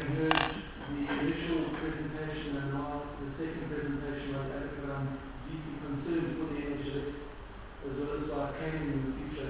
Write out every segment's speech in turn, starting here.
heard the initial presentation and now the second presentation was I'm deeply concerned for the NHS as well as our training in the future.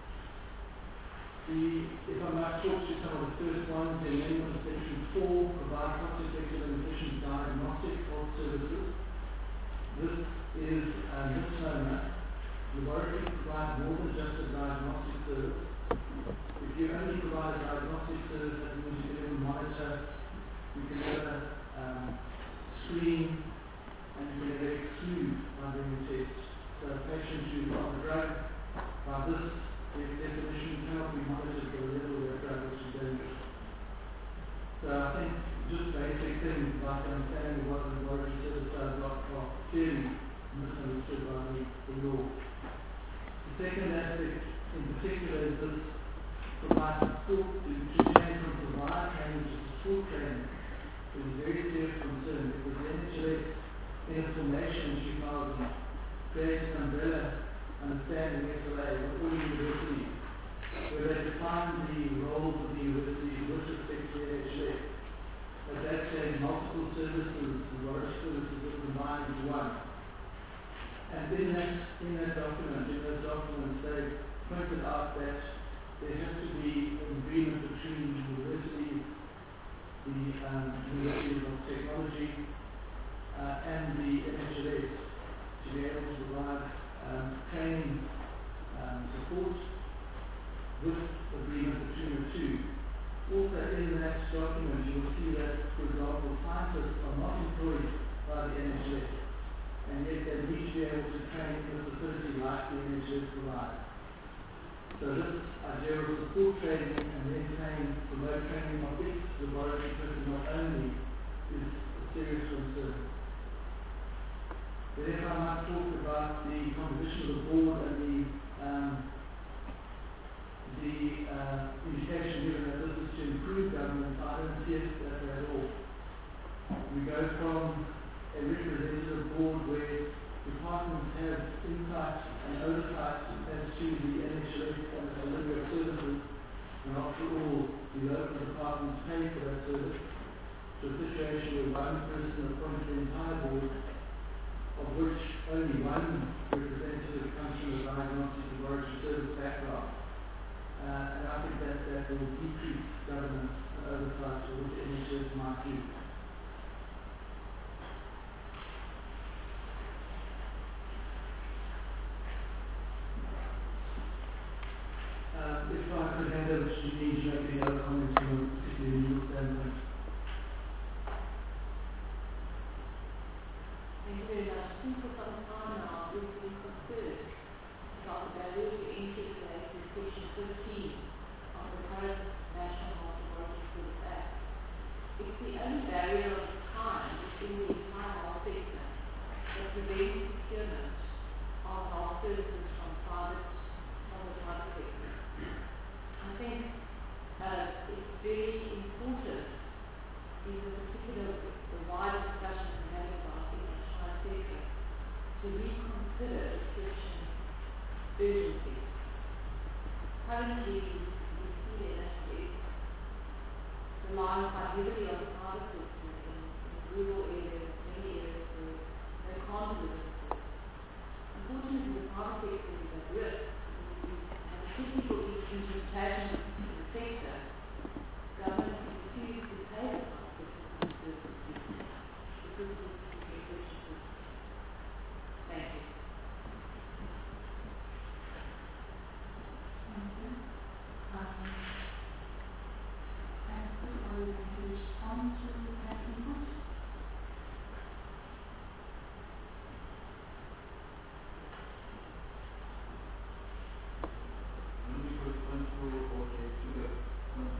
If I might talk to some of the first ones, the amendment of section 4 provide cost-effective and efficient diagnostic health services. This is a misnomer. Laboratories provide more than just a diagnostic service. If you only provide a diagnostic service, that means you can never monitor, you can never screen, and you can never exclude by doing a test. So a patient who's on the drug, by this definition, cannot be monitored for the level of that drug, which is dangerous. So I think just basic things like understanding what the laboratory service does are clearly misunderstood by the law. The second aspect in particular is this provides support to change from provide training to support training. It is a very serious concern because the NHS in its formation in 2000 created an umbrella understanding SLA of all universities, where they defined the roles of the university with respect to the NHS. At that stage, multiple services, laboratory services were combined into one. And in those documents, they pointed out that there has to be an agreement between the universities, the University of Technology, and the NHS to be able to provide training support with agreement between the two. Also in that document you will see that, for example, scientists are not employed by the NHS, and yet they need to be able to train in a facility like the NHS provides. So this idea of support training and then promote training of its laboratory personnel only is a serious concern. Then if I might talk about the composition of the board and the indication given that this is to improve governance, I don't see it that way at all. We go from a representative board where departments have insight and oversight as to the NHS and the delivery of services, and after all, the local departments pay for that service, to a situation where one person appoints the entire board, of which only one representative comes from the diagnostic laboratory service background. And I think that will decrease governance and oversight of what the NHS might do. If I could hand over to Janine to make any other comments from a particularly legal standpoint. Thank you very much. I think for some time now we've been concerned about the barriers to entry related to Section 15 of the current National Health Laboratory Service Act. It's the only barrier of its kind within the entire health sector that prevents procurement of health services from the private sector. I think it's very important in the wider discussion we're having about the entire sector to reconsider restriction urgency. Currently, we see the NHS relying quite heavily on the private sector in rural areas, many areas where they can't deliver support. Unfortunately, the private sector is at risk. And the technical interpretation of the sector, government continues to pay the private sector for services because of this restriction. Thank you. Thank you. Francis, are you going to respond to that input? Let me respond to the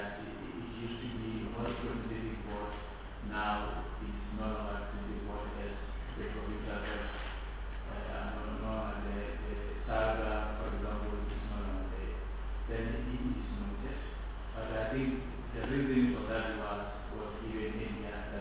that it used to be a representative board, now it's no longer the board as the provincial heads. The Saga, for example, is no longer there. Then it is noted. But I think the reason for that was given in that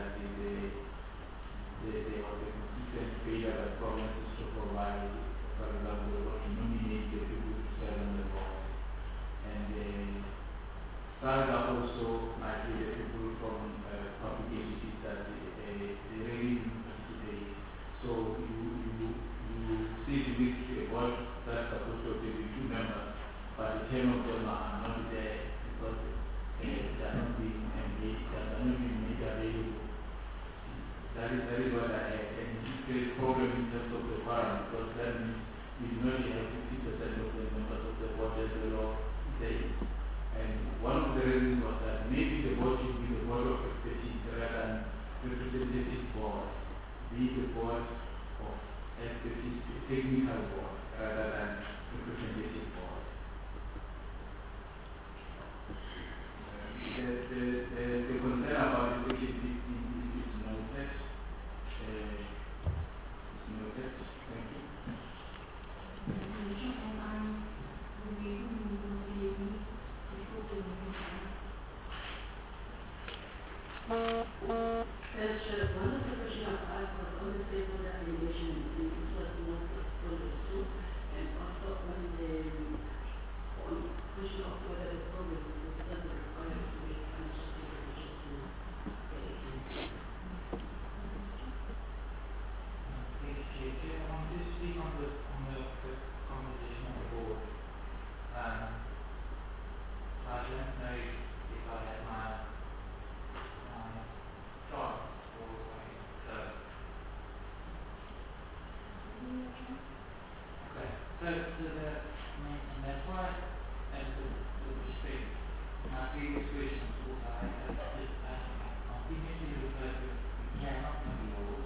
there was a consistent failure by provinces to provide, for example, or to nominate the people to serve on the board. And Saga also, like the people from public entities that they really didn't participate. So you sit with a board that's supposed to be 2 members, but the 10 of them are not there because they are not being engaged, they are not being made available. That is what I had, and it creates problem in terms of the quorum, because that means we do not have 50% of the members of the board as the law says. And one of the reasons was that maybe the board should be the board of expertise rather than representative board, be the board of expertise, technical board rather than representative board. The concern about the section 15 is noted. It's noted. Thank you. One of the questions I've asked was on the stakeholder engagement, and this was not progress too, and also on the question of whether the program doesn't require to make financial contributions to the agency. Thank you, Chair. I want to speak on the composition of the board. I don't know if I have my chart or so. Okay. So and that's why, as with respect, my previous questions also I continuously refer to we cannot make laws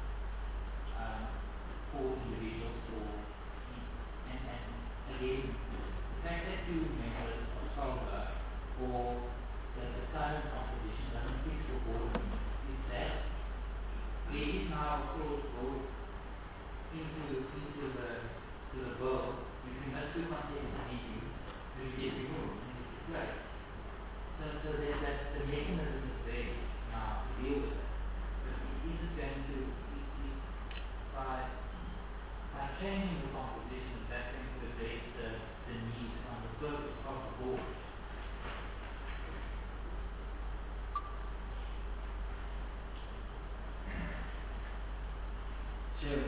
for individuals and again, the fact that 2 members of SALVA or that the current composition doesn't fix the board is that there is now a clause brought into the bill if you miss 2 consecutive meetings, you get removed and it's replaced. So that the mechanism is there now to deal with it. But it isn't going to by changing the composition, that's going to address the need on the purpose of the board. Chair,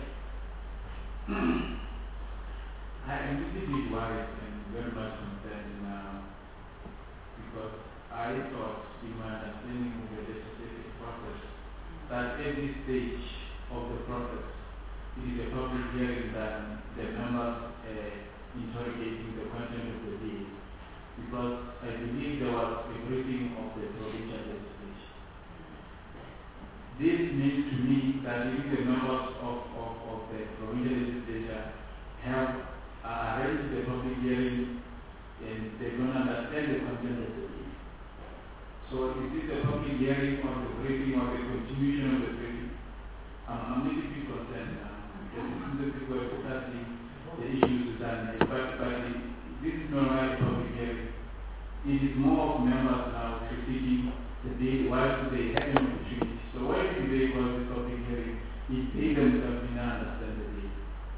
I am a little bit worried and very much concerned now because I thought in my understanding of the legislative process that at this stage of the process it is a public hearing than the members interrogating the content of the bill, because I believe there was a briefing of the provincial legislation. This means to me that if the members of the provincial legislature have arranged the public hearing and they don't understand the content of the bill. So is this a public hearing or the briefing or the continuation of the briefing? I'm a little bit concerned now. The people are discussing the issues done, but this is not really public hearing. It is more of members now critiquing the bill. Why do they have an opportunity? So why do they call this public hearing if they themselves do not understand the bill?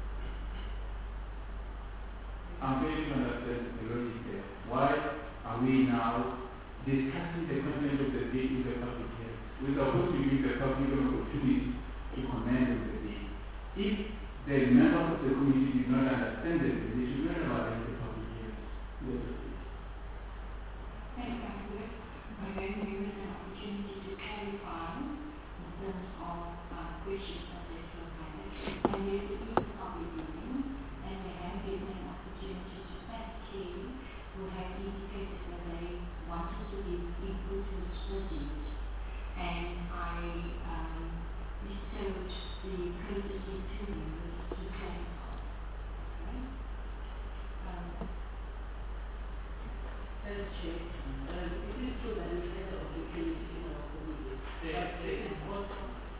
I'm failing to understand the logic there. Why are we now discussing the content of the bill in the public hearing? We're supposed to give the public an opportunity to comment on the bill. If the members of the community do not understand the bill, they should not have arranged the public hearings. Thank you. I'm going to give an opportunity to clarify in terms of questions that they provided. And yes, it is a public meeting, and they have given an opportunity to Chair, who have indicated that they wanted to give input to the proceedings. And I bestowed the courtesy to members to clarify. Okay? So Chair, it is true that we had the opportunity in our committee, but it is also,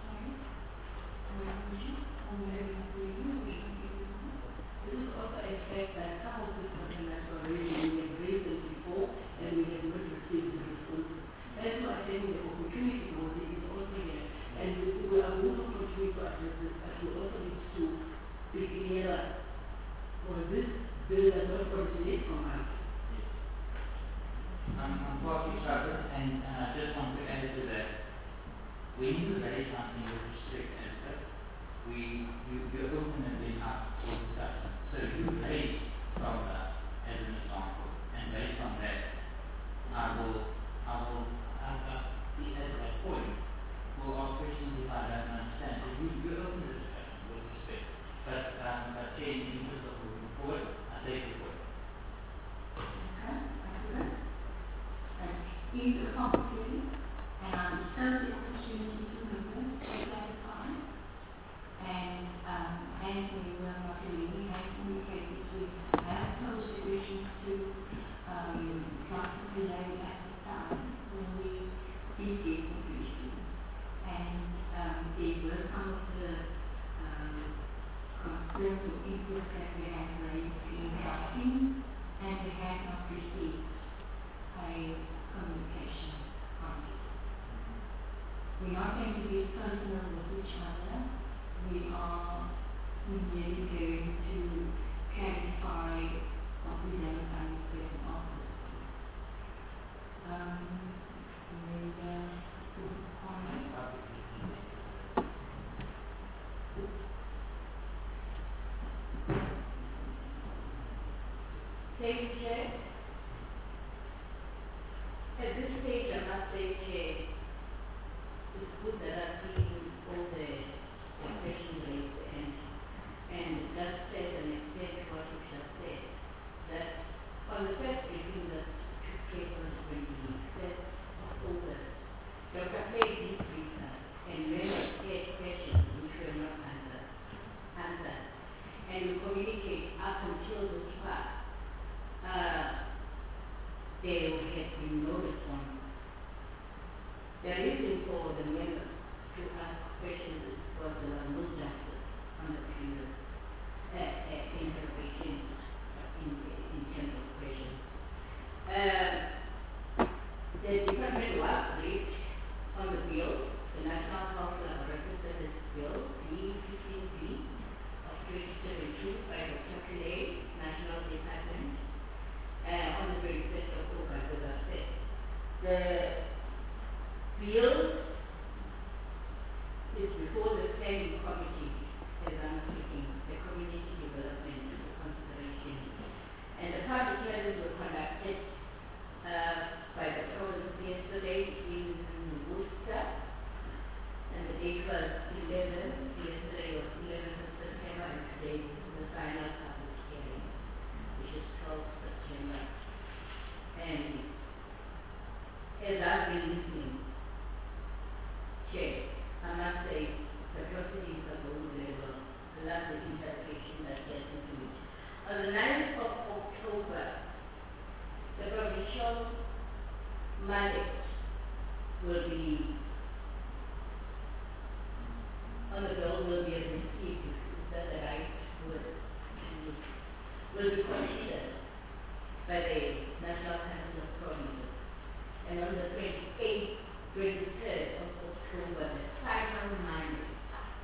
it is also a fact that some of these complaints were raised, and we have raised them before, and we have not received the responses. That's why I think the opportunity was is also here, and we are going to continue to address this, but we also need to be clearer for this bill does not originate from us. I'm partly troubled, and I just want to add to that. When you raise something with respect and stuff, you're open up for discussion. So you raise from that as an example, and based on that, I will be at that point. Will ask questions if I don't understand. So you open the discussion with respect. But in the interest of moving forward, I take the point. Okay, excellent. Is a complicated, and I will serve the opportunity to members to clarify. And as we were not really has indicated, we have posed questions to Dr. Pillay at the time when we did the conclusion. And there were some of the concerns or inputs that we had raised in writing, and we had not received a communication on it. We're not going to be personal with each other. We are merely going to clarify what we don't understand of this. Thank you, Chair. At this stage, I must say, Chair, it's good that I've seen all the questions raised and just said and explained what you just said. That on the first briefing that took place on the 25th of August, Dr. Clay did brief us and members had questions which were not answered. And we communicate up until this far. There has been no response. The reason for the members to ask questions was there was no justice on the previous interpretation in terms of questions. The department was briefed on the bill, the National Health Laboratory Service Bill, B15B of 2072 by Dr. Pillay, National Department, on the 25th of August, as I said. The bill is before the standing committee, as I'm speaking, the community development for consideration. And the public hearings were conducted by the province yesterday in Worcester, and the date was 11th, yesterday was 11th of September, and today is the final public hearing, which is 12th September. And as I've been listening, Chair, I must say the proceedings are going very well. I love the interpretation that gets into it. On the 9th of October, the provincial mandate will be on the bill will be received, is that the right word? Will be considered by the National Council of Provinces. And on the 23rd of October, the final mandate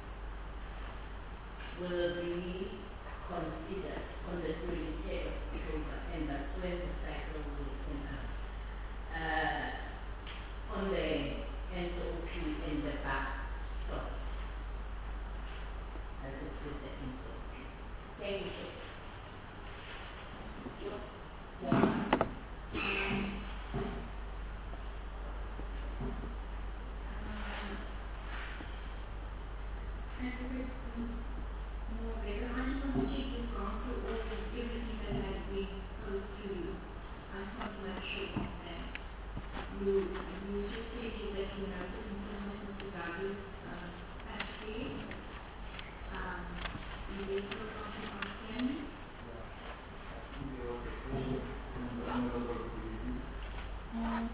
will be considered on the 23rd of October, and that's when the cycle will end up. On the NOP and the back stop. As it is the NOP. Thank you.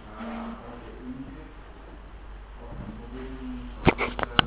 Okay, in case of moving